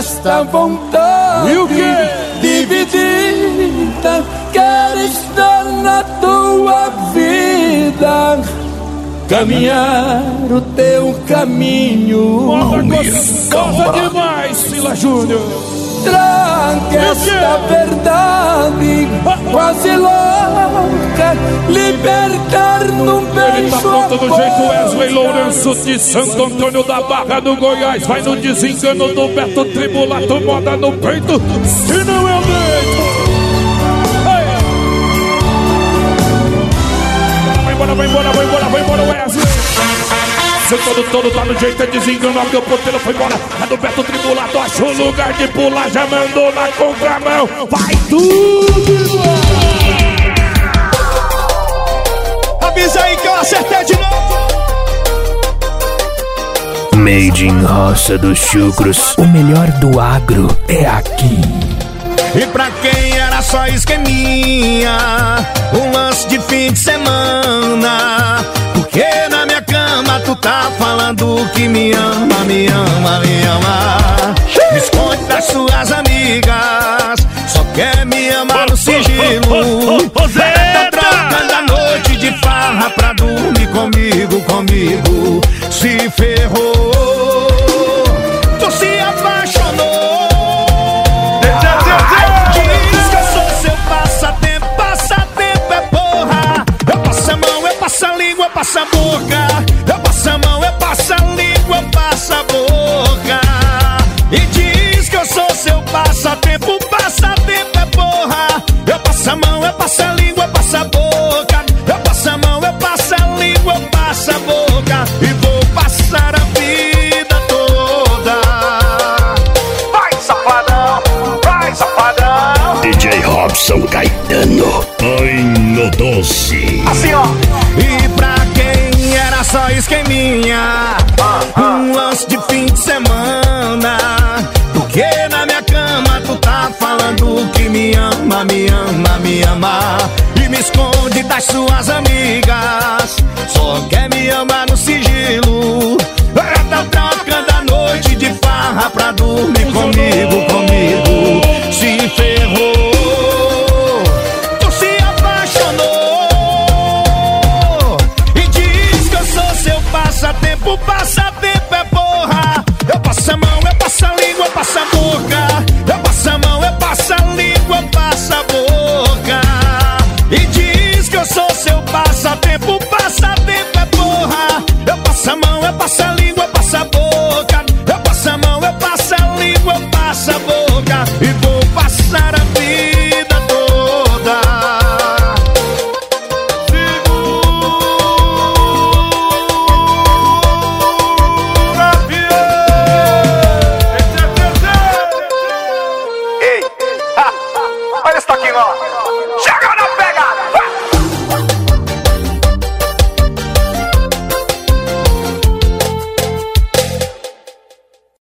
esta vontade. E o quê? Dividida, quero estar na tua vida, caminhar o teu caminho. Gostosa demais, Sila Júnior. Traga esta verdade quase louca, libertar num beijo. Ele tá pronto do jeito Wesley Lourenço de Santo Antônio da Barra do Goiás. Vai no desengano do Beto Tribulato, moda no peito. Se não é o deito. Vai embora, Wesley. Seu todo tá no jeito, é desenganado, que o ponteiro foi embora. A do Beto Tribulato achou lugar de pular, já mandou na contramão. Vai tudo! Avisa aí que eu acertei de novo. Made in Roça dos Chucros, o melhor do agro é aqui. E pra quem era só esqueminha, um lance de fim de semana, porque na minha cama tu tá falando que me ama, me ama, me ama. Me esconde das suas amigas, só quer me amar no sigilo. Tá trocando a noite de farra pra dormir comigo. Se ferrou, tu se apaixonou. Diz que eu sou seu passatempo é porra. Eu passo a mão, eu passo a língua, eu passo a boca. Eu passo a mão, eu passo a língua, eu passo a boca. E diz que eu sou seu passatempo é porra. Eu passo a mão, eu passo a língua, eu passo a boca. Eu passo a mão, eu passo a língua, eu passo a boca. E vou passar a vida toda. Vai, safadão, vai, safadão. DJ Robson Caetano, ai no doce. Assim, ó. E pra quem era só esqueminha, um lance de fim de semana, porque na minha cama tu tá falando que me ama, me ama, me ama. E me esconde das suas amigas, só quer me amar no sigilo. Tá trocando